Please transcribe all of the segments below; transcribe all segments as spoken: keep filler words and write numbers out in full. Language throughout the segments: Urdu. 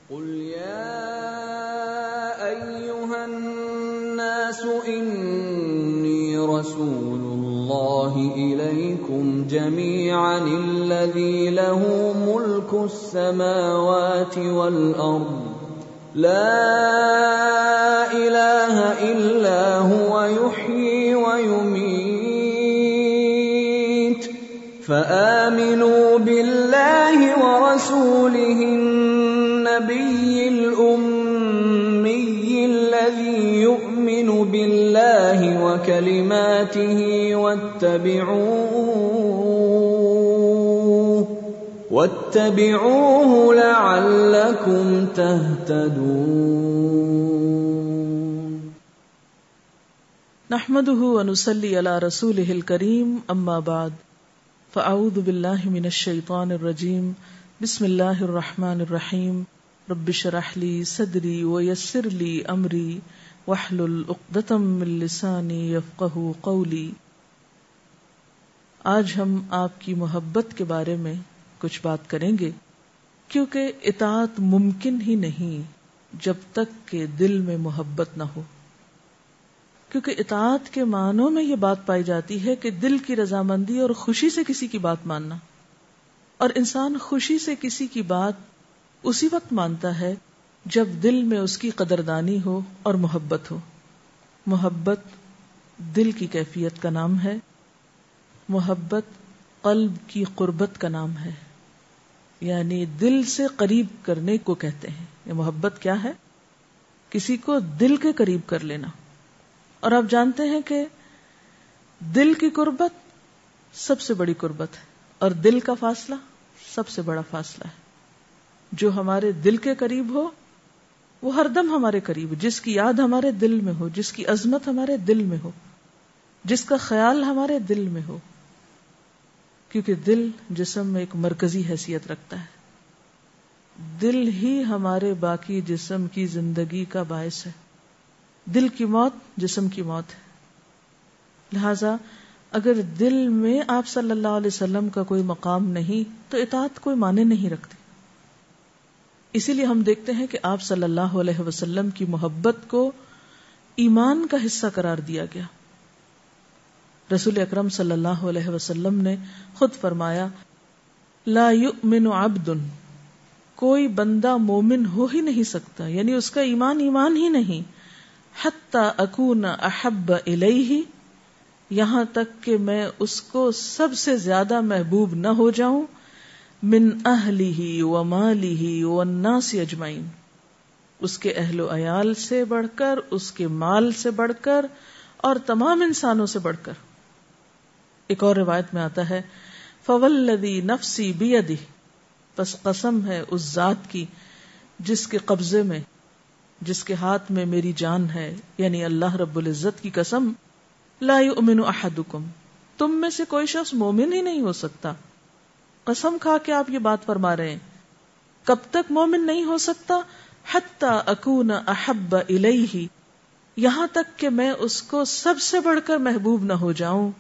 قل يا أيها الناس إني رسول الله إليكم جميعا الذي له ملك السماوات والأرض لا إله إلا هو يحيي ويميت فآمنوا بالله ورسوله النبي الأمي الذي يؤمن بالله وكلماته واتبعوه واتبعوه لعلكم تهتدون. نحمده ونصلي على رسوله الكريم، اما بعد، فاعوذ بالله من الشيطان الرجيم، بسم اللہ الرحمن الرحیم، رب اشرح لي صدری ویسر لي امری واحلل عقدۃ من لسانی یفقہوا قولی. آج ہم آپ کی محبت کے بارے میں کچھ بات کریں گے، کیونکہ اطاعت ممکن ہی نہیں جب تک کہ دل میں محبت نہ ہو. کیونکہ اطاعت کے معنوں میں یہ بات پائی جاتی ہے کہ دل کی رضامندی اور خوشی سے کسی کی بات ماننا، اور انسان خوشی سے کسی کی بات اسی وقت مانتا ہے جب دل میں اس کی قدردانی ہو اور محبت ہو. محبت دل کی کیفیت کا نام ہے، محبت قلب کی قربت کا نام ہے، یعنی دل سے قریب کرنے کو کہتے ہیں. یہ محبت کیا ہے؟ کسی کو دل کے قریب کر لینا. اور آپ جانتے ہیں کہ دل کی قربت سب سے بڑی قربت ہے، اور دل کا فاصلہ سب سے بڑا فاصلہ ہے. جو ہمارے دل کے قریب ہو وہ ہر دم ہمارے قریب، جس کی یاد ہمارے دل میں ہو، جس کی عظمت ہمارے دل میں ہو، جس کا خیال ہمارے دل میں ہو. کیونکہ دل جسم میں ایک مرکزی حیثیت رکھتا ہے. دل ہی ہمارے باقی جسم کی زندگی کا باعث ہے. دل کی موت جسم کی موت ہے. لہذا اگر دل میں آپ صلی اللہ علیہ وسلم کا کوئی مقام نہیں تو اطاعت کوئی معنی نہیں رکھتی. اسی لیے ہم دیکھتے ہیں کہ آپ صلی اللہ علیہ وسلم کی محبت کو ایمان کا حصہ قرار دیا گیا. رسول اکرم صلی اللہ علیہ وسلم نے خود فرمایا، لا یؤمن عبد، کوئی بندہ مومن ہو ہی نہیں سکتا، یعنی اس کا ایمان ایمان ہی نہیں، حتی اکون احب الیہ، یہاں تک کہ میں اس کو سب سے زیادہ محبوب نہ ہو جاؤں، من اہلہ ومالہ والناس اجمعین، اس کے اہل و عیال سے بڑھ کر، اس کے مال سے بڑھ کر، اور تمام انسانوں سے بڑھ کر. ایک اور روایت میں آتا ہے، فوالذی نفسی بیدہ، پس قسم ہے اس ذات کی جس کے قبضے میں، جس کے ہاتھ میں میری جان ہے، یعنی اللہ رب العزت کی قسم، لا یؤمن احدکم، تم میں سے کوئی شخص مومن ہی نہیں ہو سکتا. قسم کھا کے آپ یہ بات فرما رہے ہیں. کب تک مومن نہیں ہو سکتا؟ حتی اکون احب الیہ، یہاں تک کہ میں اس کو سب سے بڑھ کر محبوب نہ ہو جاؤں،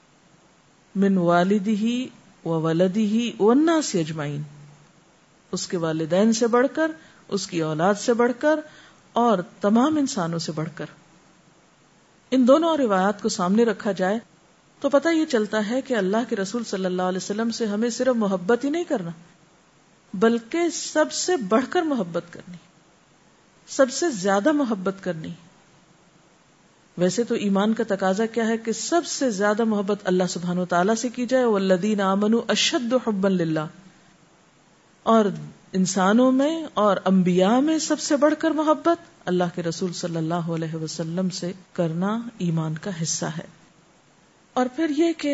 من والدہ وولدہ والناس اجمعین، اس کے والدین سے بڑھ کر، اس کی اولاد سے بڑھ کر، اور تمام انسانوں سے بڑھ کر. ان دونوں روایات کو سامنے رکھا جائے تو پتہ یہ چلتا ہے کہ اللہ کے رسول صلی اللہ علیہ وسلم سے ہمیں صرف محبت ہی نہیں کرنا، بلکہ سب سے بڑھ کر محبت کرنی، سب سے زیادہ محبت کرنی. ویسے تو ایمان کا تقاضا کیا ہے کہ سب سے زیادہ محبت اللہ سبحانہ و تعالیٰ سے کی جائے، والذین آمنوا اشد حبا للہ، اور انسانوں میں اور انبیاء میں سب سے بڑھ کر محبت اللہ کے رسول صلی اللہ علیہ وسلم سے کرنا ایمان کا حصہ ہے. اور پھر یہ کہ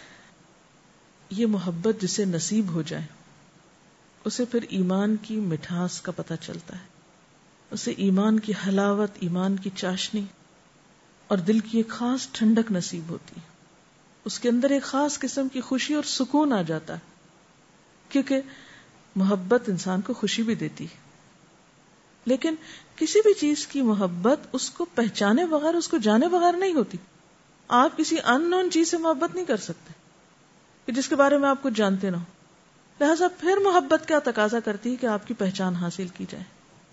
یہ محبت جسے نصیب ہو جائے اسے پھر ایمان کی مٹھاس کا پتہ چلتا ہے، اسے ایمان کی حلاوت، ایمان کی چاشنی اور دل کی ایک خاص ٹھنڈک نصیب ہوتی ہے. اس کے اندر ایک خاص قسم کی خوشی اور سکون آ جاتا ہے، کیونکہ محبت انسان کو خوشی بھی دیتی ہے. لیکن کسی بھی چیز کی محبت اس کو پہچانے بغیر، اس کو جانے بغیر نہیں ہوتی. آپ کسی ان نون چیز سے محبت نہیں کر سکتے کہ جس کے بارے میں آپ کچھ جانتے نہ ہو. لہذا پھر محبت کیا تقاضا کرتی ہے کہ آپ کی پہچان حاصل کی جائے.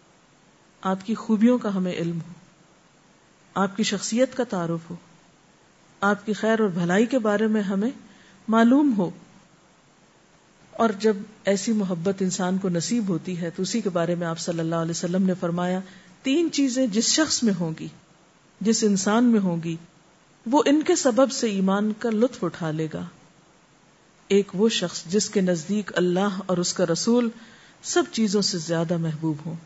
آپ کی خوبیوں کا ہمیں علم ہو، آپ کی شخصیت کا تعارف ہو، آپ کی خیر اور بھلائی کے بارے میں ہمیں معلوم ہو. اور جب ایسی محبت انسان کو نصیب ہوتی ہے تو اسی کے بارے میں آپ صلی اللہ علیہ وسلم نے فرمایا تین چیزیں جس شخص میں ہوں گی، جس انسان میں ہوں گی، وہ ان کے سبب سے ایمان کا لطف اٹھا لے گا. ایک وہ شخص جس کے نزدیک اللہ اور اس کا رسول سب چیزوں سے زیادہ محبوب ہوں.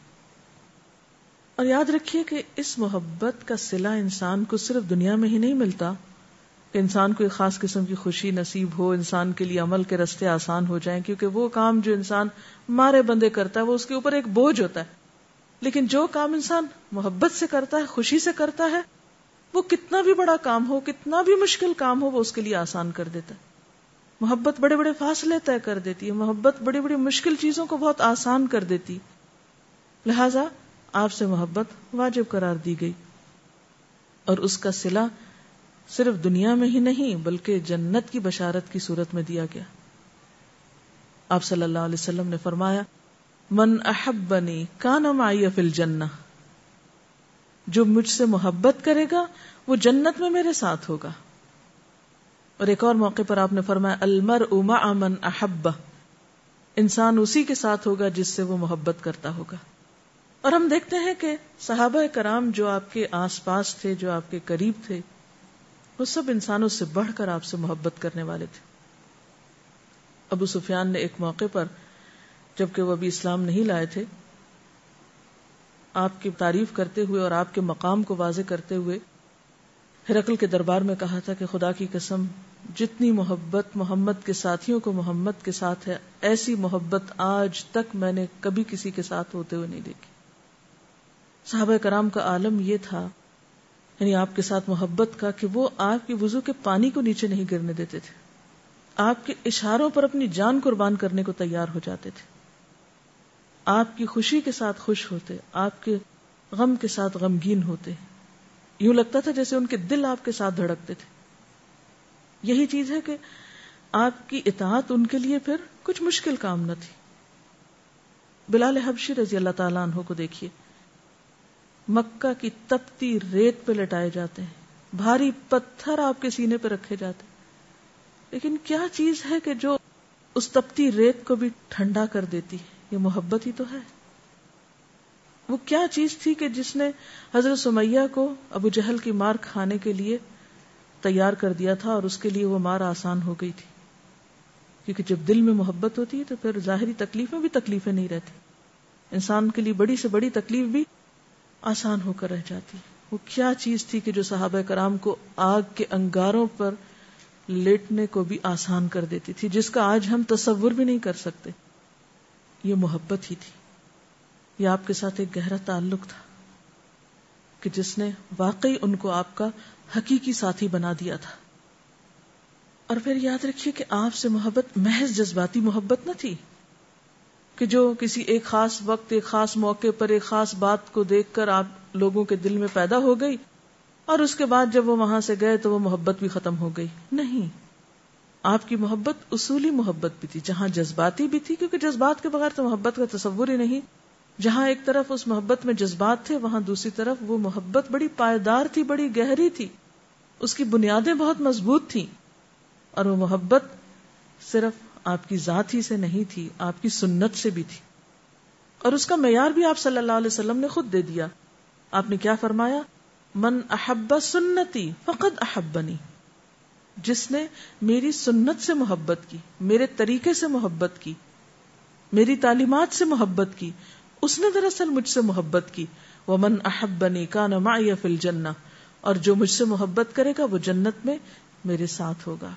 اور یاد رکھیے کہ اس محبت کا صلہ انسان کو صرف دنیا میں ہی نہیں ملتا کہ انسان کو ایک خاص قسم کی خوشی نصیب ہو، انسان کے لیے عمل کے رستے آسان ہو جائیں، کیونکہ وہ کام جو انسان مارے بندے کرتا ہے وہ اس کے اوپر ایک بوجھ ہوتا ہے. لیکن جو کام انسان محبت سے کرتا ہے، خوشی سے کرتا ہے، وہ کتنا بھی بڑا کام ہو، کتنا بھی مشکل کام ہو، وہ اس کے لیے آسان کر دیتا ہے. محبت بڑے بڑے فاصلے طے کر دیتی ہے، محبت بڑی بڑی مشکل چیزوں کو بہت آسان کر دیتی. لہذا آپ سے محبت واجب قرار دی گئی اور اس کا صلہ صرف دنیا میں ہی نہیں بلکہ جنت کی بشارت کی صورت میں دیا گیا. آپ صلی اللہ علیہ وسلم نے فرمایا من احبنی کان معی فی الجنہ، جو مجھ سے محبت کرے گا وہ جنت میں میرے ساتھ ہوگا. اور ایک اور موقع پر آپ نے فرمایا المرء مع من احبہ، انسان اسی کے ساتھ ہوگا جس سے وہ محبت کرتا ہوگا. اور ہم دیکھتے ہیں کہ صحابہ کرام جو آپ کے آس پاس تھے، جو آپ کے قریب تھے، وہ سب انسانوں سے بڑھ کر آپ سے محبت کرنے والے تھے. ابو سفیان نے ایک موقع پر جبکہ وہ ابھی اسلام نہیں لائے تھے، آپ کی تعریف کرتے ہوئے اور آپ کے مقام کو واضح کرتے ہوئے ہرقل کے دربار میں کہا تھا کہ خدا کی قسم جتنی محبت محمد کے ساتھیوں کو محمد کے ساتھ ہے، ایسی محبت آج تک میں نے کبھی کسی کے ساتھ ہوتے ہوئے نہیں دیکھی. صحابہ کرام کا عالم یہ تھا، یعنی آپ کے ساتھ محبت کا، کہ وہ آپ کی وضو کے پانی کو نیچے نہیں گرنے دیتے تھے، آپ کے اشاروں پر اپنی جان قربان کرنے کو تیار ہو جاتے تھے، آپ کی خوشی کے ساتھ خوش ہوتے، آپ کے غم کے ساتھ غمگین ہوتے، یوں لگتا تھا جیسے ان کے دل آپ کے ساتھ دھڑکتے تھے. یہی چیز ہے کہ آپ کی اطاعت ان کے لیے پھر کچھ مشکل کام نہ تھی. بلال حبشی رضی اللہ تعالیٰ عنہ کو دیکھیے، مکہ کی تپتی ریت پہ لٹائے جاتے ہیں، بھاری پتھر آپ کے سینے پہ رکھے جاتے ہیں، لیکن کیا چیز ہے کہ جو اس تپتی ریت کو بھی ٹھنڈا کر دیتی؟ یہ محبت ہی تو ہے. وہ کیا چیز تھی کہ جس نے حضرت سمیہ کو ابو جہل کی مار کھانے کے لیے تیار کر دیا تھا اور اس کے لیے وہ مار آسان ہو گئی تھی؟ کیونکہ جب دل میں محبت ہوتی ہے تو پھر ظاہری تکلیفیں بھی تکلیفیں نہیں رہتی، انسان کے لیے بڑی سے بڑی تکلیف بھی آسان ہو کر رہ جاتی. وہ کیا چیز تھی کہ جو صحابہ کرام کو آگ کے انگاروں پر لیٹنے کو بھی آسان کر دیتی تھی، جس کا آج ہم تصور بھی نہیں کر سکتے؟ یہ محبت ہی تھی. یہ آپ کے ساتھ ایک گہرا تعلق تھا کہ جس نے واقعی ان کو آپ کا حقیقی ساتھی بنا دیا تھا. اور پھر یاد رکھیے کہ آپ سے محبت محض جذباتی محبت نہ تھی کہ جو کسی ایک خاص وقت، ایک خاص موقع پر ایک خاص بات کو دیکھ کر آپ لوگوں کے دل میں پیدا ہو گئی اور اس کے بعد جب وہ وہاں سے گئے تو وہ محبت بھی ختم ہو گئی. نہیں، آپ کی محبت اصولی محبت بھی تھی، جہاں جذباتی بھی تھی، کیونکہ جذبات کے بغیر تو محبت کا تصور ہی نہیں. جہاں ایک طرف اس محبت میں جذبات تھے، وہاں دوسری طرف وہ محبت بڑی پائیدار تھی، بڑی گہری تھی، اس کی بنیادیں بہت مضبوط تھیں. اور وہ محبت صرف آپ کی ذات ہی سے نہیں تھی، آپ کی سنت سے بھی تھی. اور اس کا معیار بھی آپ صلی اللہ علیہ وسلم نے خود دے دیا. آپ نے کیا فرمایا؟ من احب سنتی فقد احبنی، جس نے میری سنت سے محبت کی، میرے طریقے سے محبت کی، میری تعلیمات سے محبت کی، اس نے دراصل مجھ سے محبت کی. ومن احبنی کان معی فی الجنہ، اور جو مجھ سے محبت کرے گا وہ جنت میں میرے ساتھ ہوگا.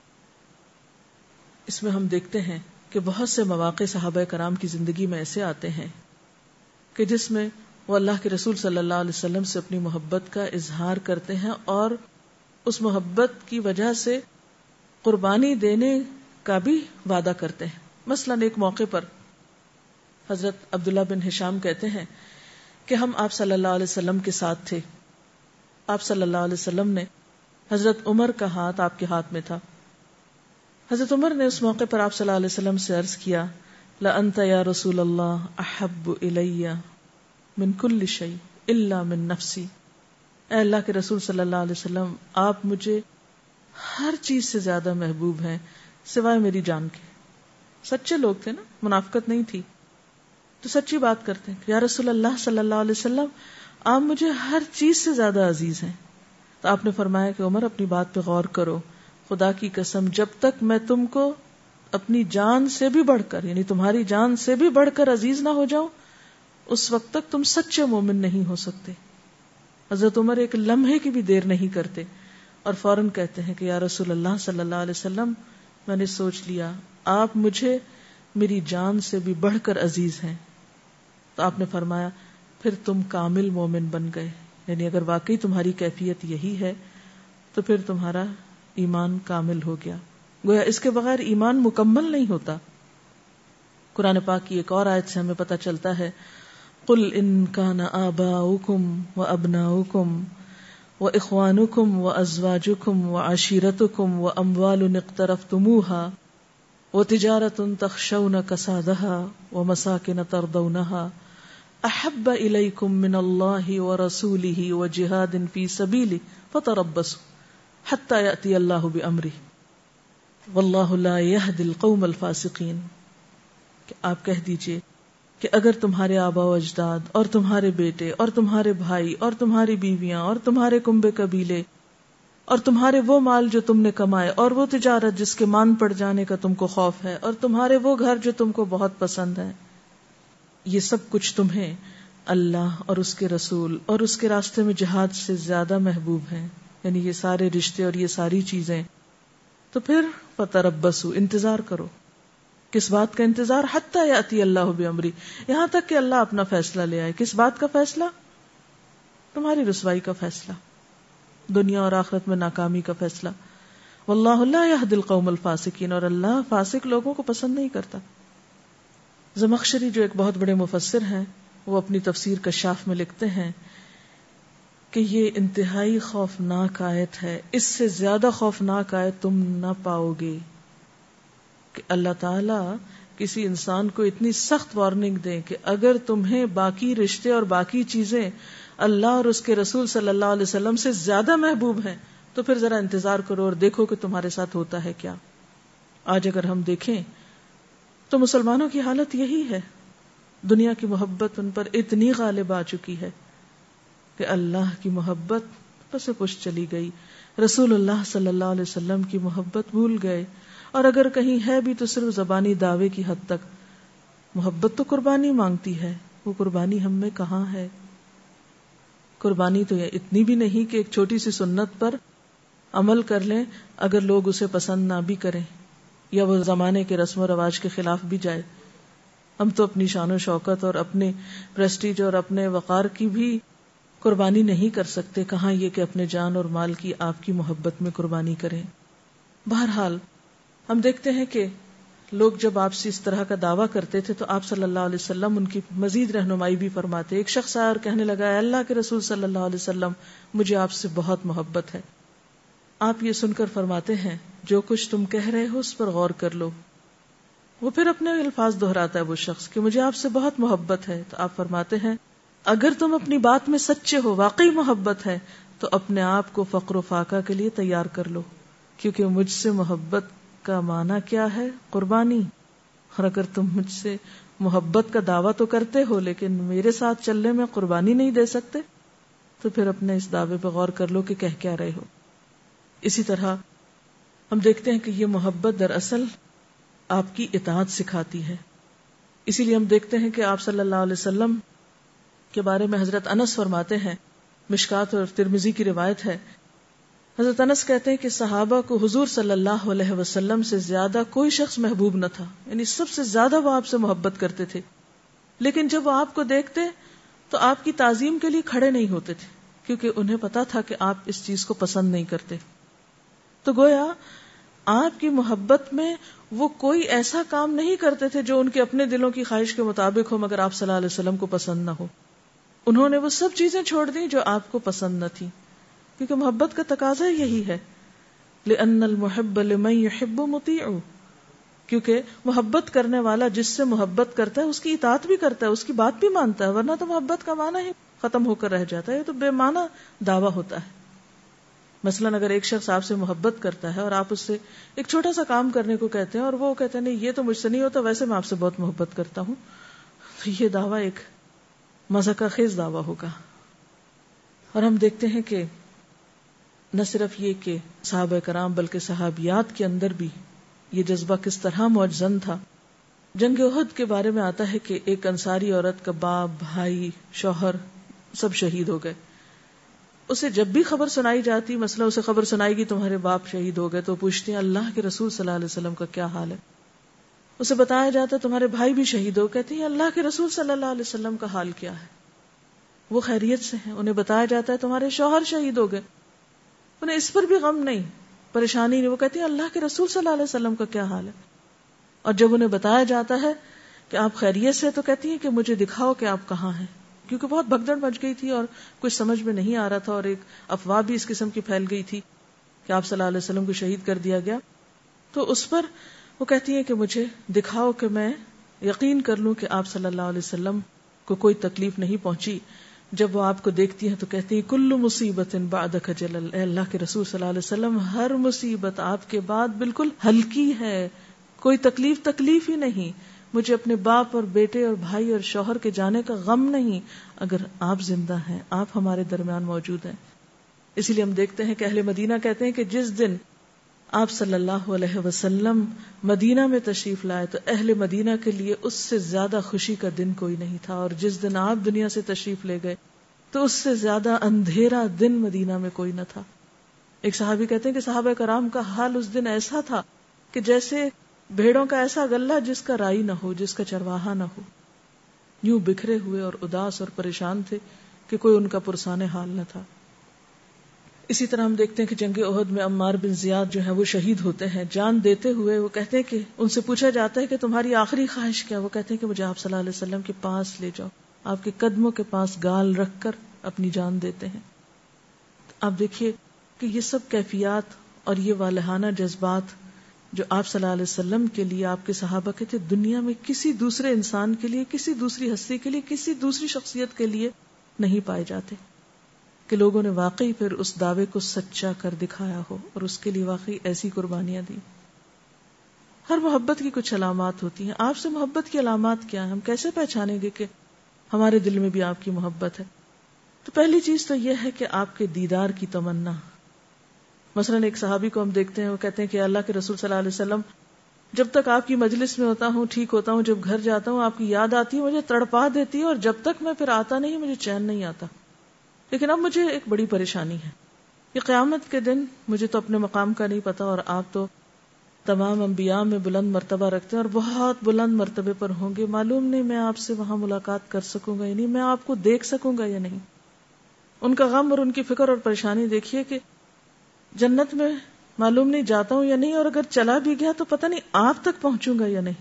اس میں ہم دیکھتے ہیں کہ بہت سے مواقع صحابہ کرام کی زندگی میں ایسے آتے ہیں کہ جس میں وہ اللہ کے رسول صلی اللہ علیہ وسلم سے اپنی محبت کا اظہار کرتے ہیں اور اس محبت کی وجہ سے قربانی دینے کا بھی وعدہ کرتے ہیں. مثلا ایک موقع پر حضرت عبداللہ بن ہشام کہتے ہیں کہ ہم آپ صلی اللہ علیہ وسلم کے ساتھ تھے. آپ صلی اللہ علیہ وسلم نے حضرت عمر کا ہاتھ آپ کے ہاتھ میں تھا. حضرت عمر نے اس موقع پر آپ صلی اللہ علیہ وسلم سے عرض کیا لَأَنْتَ يَا رسول اللہ احب الی من کل شیء الا من نفسی، اے اللہ کے رسول صلی اللہ علیہ وسلم آپ مجھے ہر چیز سے زیادہ محبوب ہیں سوائے میری جان کے. سچے لوگ تھے نا، منافقت نہیں تھی، تو سچی بات کرتے ہیں کہ یا رسول اللہ صلی اللہ علیہ وسلم آپ مجھے ہر چیز سے زیادہ عزیز ہیں. تو آپ نے فرمایا کہ عمر اپنی بات پہ غور کرو، خدا کی قسم جب تک میں تم کو اپنی جان سے بھی بڑھ کر، یعنی تمہاری جان سے بھی بڑھ کر عزیز نہ ہو جاؤں، اس وقت تک تم سچے مومن نہیں ہو سکتے. حضرت عمر ایک لمحے کی بھی دیر نہیں کرتے اور فوراً کہتے ہیں کہ یا رسول اللہ صلی اللہ علیہ وسلم میں نے سوچ لیا آپ مجھے میری جان سے بھی بڑھ کر عزیز ہیں. تو آپ نے فرمایا پھر تم کامل مومن بن گئے، یعنی اگر واقعی تمہاری کیفیت یہی ہے تو پھر تمہارا ایمان کامل ہو گیا. گویا اس کے بغیر ایمان مکمل نہیں ہوتا. قرآن پاک کی ایک اور آیت سے ہمیں پتہ چلتا ہے قل ان کان آباؤکم وابناؤکم واخوانکم وازواجکم وعشیرتکم واموال اقترفتموها وتجارۃ تخشون کسادها ومساکن ترضونها احب الیکم من اللہ ورسولہ وجہاد فی سبیلہ فتربصوا حتی یأتی اللہ بامرہ واللہ لا یہدی القوم الفاسقین. کہ آپ کہہ دیجئے کہ اگر تمہارے آبا و اجداد اور تمہارے بیٹے اور تمہارے بھائی اور تمہاری بیویاں اور تمہارے کنبے قبیلے اور تمہارے وہ مال جو تم نے کمائے اور وہ تجارت جس کے مان پڑ جانے کا تم کو خوف ہے اور تمہارے وہ گھر جو تم کو بہت پسند ہے، یہ سب کچھ تمہیں اللہ اور اس کے رسول اور اس کے راستے میں جہاد سے زیادہ محبوب ہیں، یعنی یہ سارے رشتے اور یہ ساری چیزیں، تو پھر فتربصوا انتظار کرو. کس بات کا انتظار؟ حتی یاتی اللہ بامری، یہاں تک کہ اللہ اپنا فیصلہ لے آئے. کس بات کا فیصلہ؟ تمہاری رسوائی کا فیصلہ، دنیا اور آخرت میں ناکامی کا فیصلہ. واللہ لا یہدی القوم الفاسقین، اور اللہ فاسق لوگوں کو پسند نہیں کرتا. زمخشری جو ایک بہت بڑے مفسر ہیں، وہ اپنی تفسیر کشاف میں لکھتے ہیں کہ یہ انتہائی خوفناک آیت ہے، اس سے زیادہ خوفناک آیت تم نہ پاؤ گے کہ اللہ تعالیٰ کسی انسان کو اتنی سخت وارننگ دیں کہ اگر تمہیں باقی رشتے اور باقی چیزیں اللہ اور اس کے رسول صلی اللہ علیہ وسلم سے زیادہ محبوب ہیں تو پھر ذرا انتظار کرو اور دیکھو کہ تمہارے ساتھ ہوتا ہے کیا. آج اگر ہم دیکھیں تو مسلمانوں کی حالت یہی ہے، دنیا کی محبت ان پر اتنی غالب آ چکی ہے کہ اللہ کی محبت پس پش چلی گئی، رسول اللہ صلی اللہ علیہ وسلم کی محبت بھول گئے، اور اگر کہیں ہے بھی تو صرف زبانی دعوے کی حد تک. محبت تو قربانی مانگتی ہے، وہ قربانی ہم میں کہاں ہے؟ قربانی تو یہ اتنی بھی نہیں کہ ایک چھوٹی سی سنت پر عمل کر لیں اگر لوگ اسے پسند نہ بھی کریں یا وہ زمانے کے رسم و رواج کے خلاف بھی جائے. ہم تو اپنی شان و شوکت اور اپنے پریسٹیج اور اپنے وقار کی بھی قربانی نہیں کر سکتے، کہاں یہ کہ اپنے جان اور مال کی آپ کی محبت میں قربانی کریں. بہرحال ہم دیکھتے ہیں کہ لوگ جب آپ سے اس طرح کا دعویٰ کرتے تھے تو آپ صلی اللہ علیہ وسلم ان کی مزید رہنمائی بھی فرماتے. ایک شخص آیا اور کہنے لگا اے اللہ کے رسول صلی اللہ علیہ وسلم مجھے آپ سے بہت محبت ہے. آپ یہ سن کر فرماتے ہیں جو کچھ تم کہہ رہے ہو اس پر غور کر لو. وہ پھر اپنے الفاظ دہراتا ہے وہ شخص کہ مجھے آپ سے بہت محبت ہے. تو آپ فرماتے ہیں اگر تم اپنی بات میں سچے ہو، واقعی محبت ہے، تو اپنے آپ کو فقر و فاقہ کے لیے تیار کر لو، کیونکہ مجھ سے محبت کا معنی کیا ہے؟ قربانی. اور اگر تم مجھ سے محبت کا دعویٰ تو کرتے ہو لیکن میرے ساتھ چلنے میں قربانی نہیں دے سکتے تو پھر اپنے اس دعوے پہ غور کر لو کہ کہہ کیا رہے ہو. اسی طرح ہم دیکھتے ہیں کہ یہ محبت دراصل آپ کی اطاعت سکھاتی ہے. اسی لیے ہم دیکھتے ہیں کہ آپ صلی اللہ علیہ وسلم کے بارے میں حضرت انس فرماتے ہیں، مشکات اور ترمذی کی روایت ہے، حضرت انس کہتے ہیں کہ صحابہ کو حضور صلی اللہ علیہ وسلم سے زیادہ کوئی شخص محبوب نہ تھا، یعنی سب سے زیادہ وہ آپ سے محبت کرتے تھے، لیکن جب وہ آپ کو دیکھتے تو آپ کی تعظیم کے لیے کھڑے نہیں ہوتے تھے کیونکہ انہیں پتا تھا کہ آپ اس چیز کو پسند نہیں کرتے. تو گویا آپ کی محبت میں وہ کوئی ایسا کام نہیں کرتے تھے جو ان کے اپنے دلوں کی خواہش کے مطابق ہو مگر آپ صلی اللہ علیہ وسلم کو پسند نہ ہو. انہوں نے وہ سب چیزیں چھوڑ دی جو آپ کو پسند نہ تھی، کیونکہ محبت کا تقاضا یہی ہے، لِأَنَّ الْمُحِبَّ لِمَن يُحِبُّ مُطِيعُ، کیونکہ محبت کرنے والا جس سے محبت کرتا ہے اس کی اطاعت بھی کرتا ہے، اس کی بات بھی مانتا ہے، ورنہ تو محبت کا معنی ہی ختم ہو کر رہ جاتا ہے، یہ تو بے معنی دعویٰ ہوتا ہے۔ مثلاً اگر ایک شخص آپ سے محبت کرتا ہے اور آپ اس سے ایک چھوٹا سا کام کرنے کو کہتے ہیں اور وہ کہتے ہیں نہیں یہ تو مجھ سے نہیں ہوتا، ویسے میں آپ سے بہت محبت کرتا ہوں، تو یہ دعویٰ ایک مذاق خیز دعویٰ ہوگا۔ اور ہم دیکھتے ہیں کہ نہ صرف یہ کہ صحابہ کرام بلکہ صحابیات کے اندر بھی یہ جذبہ کس طرح معجزن تھا۔ جنگ احد کے بارے میں آتا ہے کہ ایک انصاری عورت کا باپ، بھائی، شوہر سب شہید ہو گئے۔ اسے جب بھی خبر سنائی جاتی، مثلا اسے خبر سنائی گی تمہارے باپ شہید ہو گئے، تو پوچھتی ہیں اللہ کے رسول صلی اللہ علیہ وسلم کا کیا حال ہے؟ اسے بتایا جاتا تمہارے بھائی بھی شہید ہو، کہتی ہیں اللہ کے رسول صلی اللہ علیہ وسلم کا حال کیا ہے؟ وہ خیریت سے ہیں۔ انہیں بتایا جاتا ہے تمہارے شوہر شہید ہو گئے، انہیں اس پر بھی غم نہیں، پریشانی نہیں، وہ کہتی ہیں اللہ کے رسول صلی اللہ علیہ وسلم کا کیا حال ہے؟ اور جب انہیں بتایا جاتا ہے کہ آپ خیریت سے، تو کہتی ہیں کہ مجھے دکھاؤ کہ آپ کہاں ہیں، کیونکہ بہت بھگدڑ مچ گئی تھی اور کچھ سمجھ میں نہیں آ رہا تھا، اور ایک افواہ بھی اس قسم کی پھیل گئی تھی کہ آپ صلی اللہ علیہ وسلم کو شہید کر دیا گیا۔ تو اس پر وہ کہتی ہیں کہ مجھے دکھاؤ کہ میں یقین کر لوں کہ آپ صلی اللہ علیہ وسلم کو کوئی تکلیف نہیں پہنچی۔ جب وہ آپ کو دیکھتی ہیں تو کہتی ہیں کل مصیبت بعدک جلل، اے اللہ کے رسول صلی اللہ علیہ وسلم ہر مصیبت آپ کے بعد بالکل ہلکی ہے، کوئی تکلیف تکلیف ہی نہیں، مجھے اپنے باپ اور بیٹے اور بھائی اور شوہر کے جانے کا غم نہیں، اگر آپ زندہ ہیں، آپ ہمارے درمیان موجود ہیں۔ اسی لیے ہم دیکھتے ہیں کہ اہل مدینہ کہتے ہیں کہ جس دن آپ صلی اللہ علیہ وسلم مدینہ میں تشریف لائے تو اہل مدینہ کے لیے اس سے زیادہ خوشی کا دن کوئی نہیں تھا، اور جس دن آپ دنیا سے تشریف لے گئے تو اس سے زیادہ اندھیرا دن مدینہ میں کوئی نہ تھا۔ ایک صحابی کہتے ہیں کہ صحابہ کرام کا حال اس دن ایسا تھا کہ جیسے بھیڑوں کا ایسا غلہ جس کا رائی نہ ہو، جس کا چرواہا نہ ہو، یوں بکھرے ہوئے اور اداس اور پریشان تھے کہ کوئی ان کا پرسان حال نہ تھا۔ اسی طرح ہم دیکھتے ہیں کہ جنگ احد میں عمار بن زیاد جو ہے وہ شہید ہوتے ہیں، جان دیتے ہوئے وہ کہتے ہیں کہ ان سے پوچھا جاتا ہے کہ تمہاری آخری خواہش کیا؟ وہ کہتے ہیں کہ مجھے آپ صلی اللہ علیہ وسلم کے پاس لے جاؤ، آپ کے قدموں کے پاس گال رکھ کر اپنی جان دیتے ہیں۔ آپ دیکھیے کہ یہ سب کیفیات اور یہ والہانہ جذبات جو آپ صلی اللہ علیہ وسلم کے لیے آپ کے صحابہ کے تھے، دنیا میں کسی دوسرے انسان کے لیے، کسی دوسری ہستی کے لیے، کسی دوسری شخصیت کے لیے نہیں پائے جاتے، کہ لوگوں نے واقعی پھر اس دعوے کو سچا کر دکھایا ہو اور اس کے لیے واقعی ایسی قربانیاں دی۔ ہر محبت کی کچھ علامات ہوتی ہیں۔ آپ سے محبت کی علامات کیا ہیں؟ ہم کیسے پہچانیں گے کہ ہمارے دل میں بھی آپ کی محبت ہے؟ تو پہلی چیز تو یہ ہے کہ آپ کے دیدار کی تمنا۔ مثلاً ایک صحابی کو ہم دیکھتے ہیں، وہ کہتے ہیں کہ اللہ کے رسول صلی اللہ علیہ وسلم جب تک آپ کی مجلس میں ہوتا ہوں ٹھیک ہوتا ہوں، جب گھر جاتا ہوں آپ کی یاد آتی ہے، مجھے تڑپا دیتی ہے، اور جب تک میں پھر آتا نہیں مجھے چین نہیں آتا۔ لیکن اب مجھے ایک بڑی پریشانی ہے کہ قیامت کے دن مجھے تو اپنے مقام کا نہیں پتا، اور آپ تو تمام انبیاء میں بلند مرتبہ رکھتے ہیں اور بہت بلند مرتبے پر ہوں گے، معلوم نہیں میں آپ سے وہاں ملاقات کر سکوں گا یا نہیں، میں آپ کو دیکھ سکوں گا یا نہیں۔ ان کا غم اور ان کی فکر اور پریشانی دیکھیے کہ جنت میں معلوم نہیں جاتا ہوں یا نہیں، اور اگر چلا بھی گیا تو پتہ نہیں آپ تک پہنچوں گا یا نہیں۔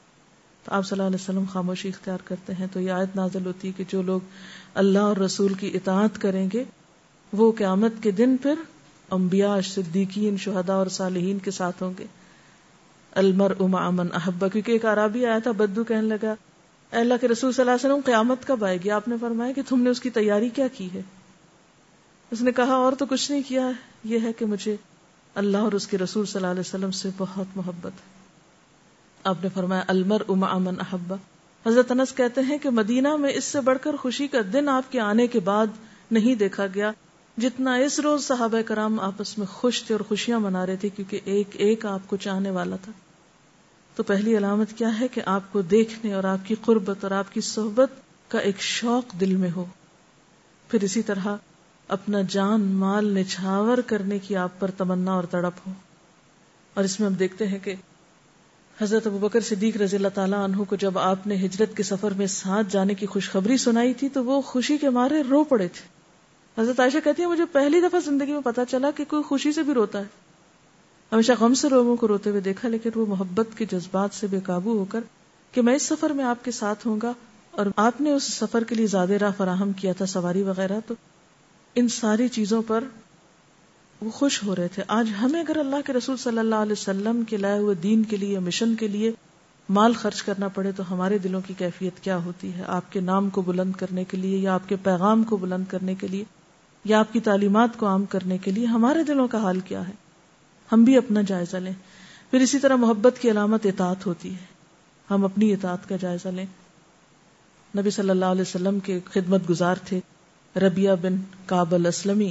تو آپ صلی اللہ علیہ وسلم خاموشی اختیار کرتے ہیں، تو یہ آیت نازل ہوتی ہے کہ جو لوگ اللہ اور رسول کی اطاعت کریں گے وہ قیامت کے دن پھر انبیاء، صدیقین، شہداء اور صالحین کے ساتھ ہوں گے۔ المرء مع من احب، کیونکہ ایک عربی آیا تھا، بدو کہنے لگا اے اللہ کے رسول صلی اللہ علیہ وسلم قیامت کب آئے گی؟ آپ نے فرمایا کہ تم نے اس کی تیاری کیا کی ہے؟ اس نے کہا اور تو کچھ نہیں کیا، یہ ہے کہ مجھے اللہ اور اس کے رسول صلی اللہ علیہ وسلم سے بہت محبت ہے۔ آپ نے فرمایا المرء مع من احب۔ حضرت انس کہتے ہیں کہ مدینہ میں اس سے بڑھ کر خوشی کا دن آپ کے آنے کے بعد نہیں دیکھا گیا جتنا اس روز صحابہ کرام آپس میں خوش تھے اور خوشیاں منا رہے تھے، کیونکہ ایک ایک آپ کو چاہنے والا تھا۔ تو پہلی علامت کیا ہے کہ آپ کو دیکھنے اور آپ کی قربت اور آپ کی صحبت کا ایک شوق دل میں ہو۔ پھر اسی طرح اپنا جان مال نچھاور کرنے کی آپ پر تمنا اور تڑپ ہو۔ اور اس میں ہم دیکھتے ہیں کہ حضرت ابوبکر صدیق رضی اللہ تعالیٰ عنہ کو جب آپ نے ہجرت کے سفر میں ساتھ جانے کی خوشخبری سنائی تھی تو وہ خوشی کے مارے رو پڑے تھے۔ حضرت عائشہ کہتی ہے مجھے پہلی دفعہ زندگی میں پتا چلا کہ کوئی خوشی سے بھی روتا ہے۔ ہمیشہ غم سے لوگوں کو روتے ہوئے دیکھا، لیکن وہ محبت کے جذبات سے بے قابو ہو کر کہ میں اس سفر میں آپ کے ساتھ ہوں گا، اور آپ نے اس سفر کے لیے زیادہ راہ فراہم کیا تھا، سواری وغیرہ، تو ان ساری چیزوں پر وہ خوش ہو رہے تھے. آج ہمیں اگر اللہ کے رسول صلی اللہ علیہ وسلم کے لائے ہوئے دین کے لیے، مشن کے لیے مال خرچ کرنا پڑے تو ہمارے دلوں کی کیفیت کیا ہوتی ہے؟ آپ کے نام کو بلند کرنے کے لیے، یا آپ کے پیغام کو بلند کرنے کے لیے، یا آپ کی تعلیمات کو عام کرنے کے لیے ہمارے دلوں کا حال کیا ہے؟ ہم بھی اپنا جائزہ لیں. پھر اسی طرح محبت کی علامت اطاعت ہوتی ہے. ہم اپنی اطاعت کا جائزہ لیں. نبی صلی اللہ علیہ وسلم کے خدمت گزار تھے ربیہ بن کعب الاسلمی،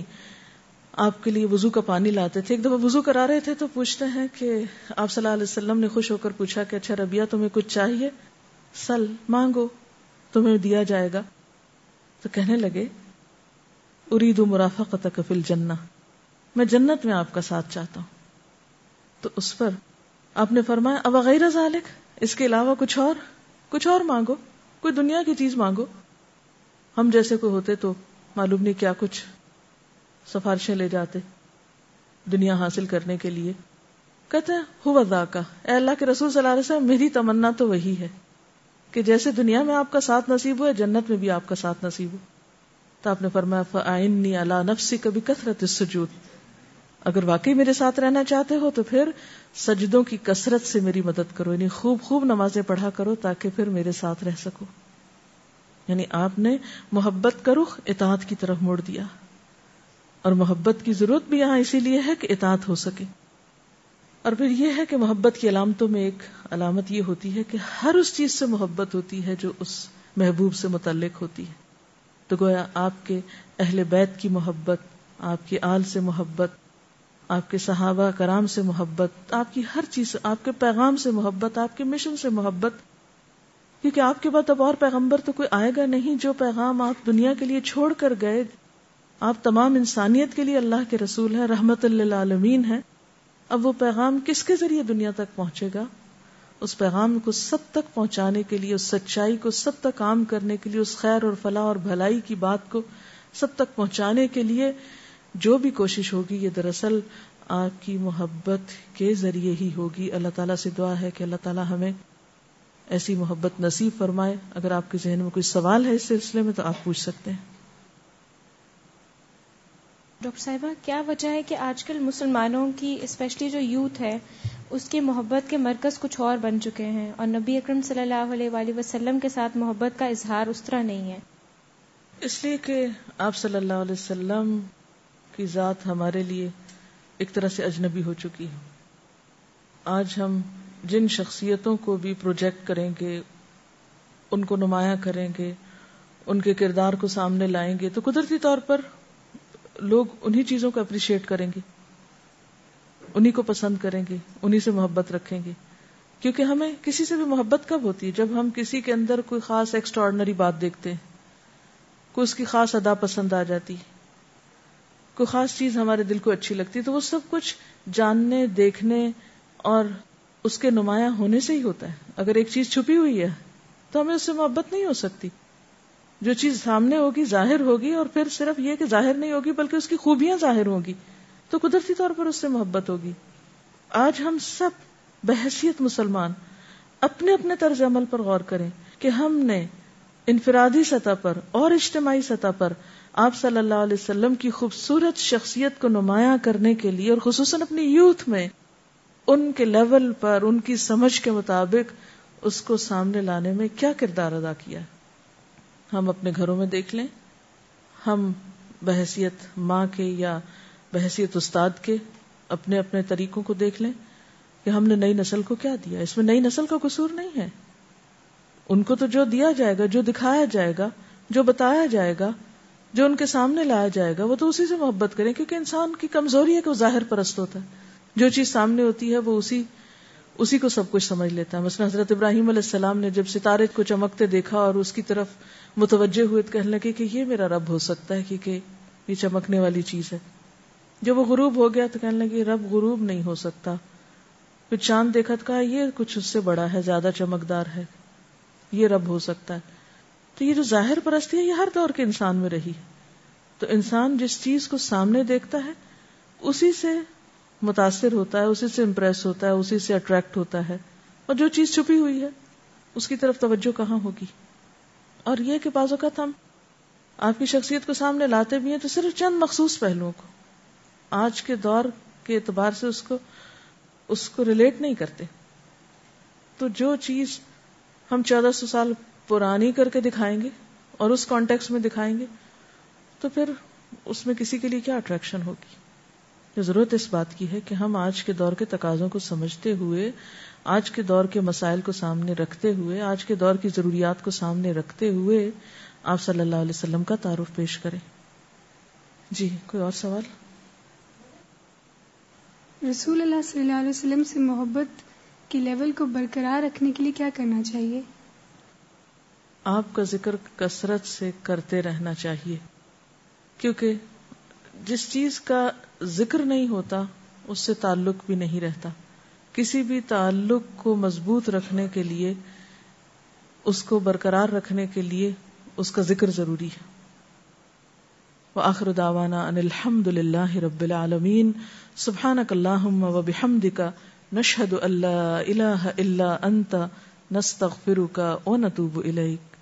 آپ کے لیے وضو کا پانی لاتے تھے. ایک دفعہ وضو کرا رہے تھے تو پوچھتے ہیں کہ آپ صلی اللہ علیہ وسلم نے خوش ہو کر پوچھا کہ اچھا ربیہ تمہیں کچھ چاہیے؟ سل، مانگو تمہیں دیا جائے گا. تو کہنے لگے ارید مرافقتک فی الجنہ، میں جنت میں آپ کا ساتھ چاہتا ہوں. تو اس پر آپ نے فرمایا اب غیر ذالک، اس کے علاوہ کچھ اور کچھ اور مانگو، کوئی دنیا کی چیز مانگو. ہم جیسے کوئی ہوتے تو معلوم نہیں کیا کچھ سفارشیں لے جاتے دنیا حاصل کرنے کے لیے. کہتے ہیں ہوا ذاکا، اے اللہ کے رسول صلی اللہ علیہ وسلم میری تمنا تو وہی ہے کہ جیسے دنیا میں آپ کا ساتھ نصیب ہوا جنت میں بھی آپ کا ساتھ نصیب ہو. تو آپ نے فرمایا فَأَعِنِّي عَلَى نَفْسِكَ بِكَثْرَةِ السُّجُودِ، اگر واقعی میرے ساتھ رہنا چاہتے ہو تو پھر سجدوں کی کثرت سے میری مدد کرو، یعنی خوب خوب نمازیں پڑھا کرو تاکہ پھر میرے ساتھ رہ سکو. یعنی آپ نے محبت کا رخ اطاعت کی طرف موڑ دیا، اور محبت کی ضرورت بھی یہاں اسی لیے ہے کہ اطاعت ہو سکے. اور پھر یہ ہے کہ محبت کی علامتوں میں ایک علامت یہ ہوتی ہے کہ ہر اس چیز سے محبت ہوتی ہے جو اس محبوب سے متعلق ہوتی ہے. تو گویا آپ کے اہل بیت کی محبت، آپ کی آل سے محبت، آپ کے صحابہ کرام سے محبت، آپ کی ہر چیز، آپ کے پیغام سے محبت، آپ کے مشن سے محبت، کیونکہ آپ کے بعد اب اور پیغمبر تو کوئی آئے گا نہیں. جو پیغام آپ دنیا کے لیے چھوڑ کر گئے، آپ تمام انسانیت کے لیے اللہ کے رسول ہیں، رحمت للعالمین ہیں. اب وہ پیغام کس کے ذریعے دنیا تک پہنچے گا؟ اس پیغام کو سب تک پہنچانے کے لیے، اس سچائی کو سب تک عام کرنے کے لیے، اس خیر اور فلاح اور بھلائی کی بات کو سب تک پہنچانے کے لیے جو بھی کوشش ہوگی یہ دراصل آپ کی محبت کے ذریعے ہی ہوگی. اللہ تعالیٰ سے دعا ہے کہ اللہ تعالیٰ ہمیں ایسی محبت نصیب فرمائے. اگر آپ کے ذہن میں کوئی سوال ہے اس سلسلے میں تو آپ پوچھ سکتے ہیں. ڈاکٹر صاحبہ، کیا وجہ ہے کہ آج کل مسلمانوں کی اسپیشلی جو یوتھ ہے اس کی محبت کے مرکز کچھ اور بن چکے ہیں، اور نبی اکرم صلی اللہ علیہ وآلہ وسلم کے ساتھ محبت کا اظہار اس طرح نہیں ہے؟ اس لیے کہ آپ صلی اللہ علیہ وسلم کی ذات ہمارے لیے ایک طرح سے اجنبی ہو چکی ہے. آج ہم جن شخصیتوں کو بھی پروجیکٹ کریں گے، ان کو نمایاں کریں گے، ان کے کردار کو سامنے لائیں گے تو قدرتی طور پر لوگ انہی چیزوں کو اپریشیٹ کریں گے، انہی کو پسند کریں گے، انہی سے محبت رکھیں گے. کیونکہ ہمیں کسی سے بھی محبت کب ہوتی ہے؟ جب ہم کسی کے اندر کوئی خاص ایکسٹراڈنری بات دیکھتے ہیں، کوئی اس کی خاص ادا پسند آ جاتی، کوئی خاص چیز ہمارے دل کو اچھی لگتی، تو وہ سب کچھ جاننے، دیکھنے اور اس کے نمایاں ہونے سے ہی ہوتا ہے. اگر ایک چیز چھپی ہوئی ہے تو ہمیں اس سے محبت نہیں ہو سکتی. جو چیز سامنے ہوگی ظاہر ہوگی، اور پھر صرف یہ کہ ظاہر نہیں ہوگی بلکہ اس کی خوبیاں ظاہر ہوں گی تو قدرتی طور پر اس سے محبت ہوگی. آج ہم سب بحیثیت مسلمان اپنے اپنے طرز عمل پر غور کریں کہ ہم نے انفرادی سطح پر اور اجتماعی سطح پر آپ صلی اللہ علیہ وسلم کی خوبصورت شخصیت کو نمایاں کرنے کے لیے، اور خصوصاً اپنی یوتھ میں ان کے لیول پر، ان کی سمجھ کے مطابق اس کو سامنے لانے میں کیا کردار ادا کیا. ہم اپنے گھروں میں دیکھ لیں، ہم بحیثیت ماں کے یا بحیثیت استاد کے اپنے اپنے طریقوں کو دیکھ لیں کہ ہم نے نئی نسل کو کیا دیا. اس میں نئی نسل کا قصور نہیں ہے، ان کو تو جو دیا جائے گا، جو دکھایا جائے گا، جو بتایا جائے گا، جو ان کے سامنے لایا جائے گا، وہ تو اسی سے محبت کریں. کیونکہ انسان کی کمزوری ہے کہ وہ ظاہر پرست ہوتا ہے. جو چیز سامنے ہوتی ہے وہ اسی اسی کو سب کچھ سمجھ لیتا ہے. مثلا حضرت ابراہیم علیہ السلام نے جب ستارے کو چمکتے دیکھا اور اس کی طرف متوجہ ہوئے تو کہنے لگے کہ یہ میرا رب ہو سکتا ہے، کیونکہ یہ چمکنے والی چیز ہے. جب وہ غروب ہو گیا تو کہنے لگے رب غروب نہیں ہو سکتا. پھر چاند دیکھا تو کہا یہ کچھ اس سے بڑا ہے، زیادہ چمکدار ہے، یہ رب ہو سکتا ہے. تو یہ جو ظاہر پرستی ہے یہ ہر دور کے انسان میں رہی ہے. تو انسان جس چیز کو سامنے دیکھتا ہے اسی سے متاثر ہوتا ہے، اسی سے امپریس ہوتا ہے، اسی سے اٹریکٹ ہوتا ہے. اور جو چیز چھپی ہوئی ہے اس کی طرف توجہ کہاں ہوگی. اور یہ کہ بعض اوقات ہم آپ کی شخصیت کو سامنے لاتے بھی ہیں تو صرف چند مخصوص پہلوؤں کو، آج کے دور کے اعتبار سے اس کو اس کو ریلیٹ نہیں کرتے. تو جو چیز ہم چودہ سو سال پرانی کر کے دکھائیں گے اور اس کانٹیکس میں دکھائیں گے تو پھر اس میں کسی کے لیے کیا اٹریکشن ہوگی. یہ ضرورت اس بات کی ہے کہ ہم آج کے دور کے تقاضوں کو سمجھتے ہوئے، آج کے دور کے مسائل کو سامنے رکھتے ہوئے، آج کے دور کی ضروریات کو سامنے رکھتے ہوئے آپ صلی اللہ علیہ وسلم کا تعارف پیش کریں. جی کوئی اور سوال؟ رسول اللہ صلی اللہ علیہ وسلم سے محبت کے لیول کو برقرار رکھنے کے لیے کیا کرنا چاہیے؟ آپ کا ذکر کثرت سے کرتے رہنا چاہیے، کیونکہ جس چیز کا ذکر نہیں ہوتا اس سے تعلق بھی نہیں رہتا. کسی بھی تعلق کو مضبوط رکھنے کے لیے، اس کو برقرار رکھنے کے لیے اس کا ذکر ضروری ہے. وآخر دعوانا ان الحمد للہ رب العالمین. سبحانک اللہم وبحمدک نشہد ان لا الہ الا انت نستغفرک ونتوب الیک.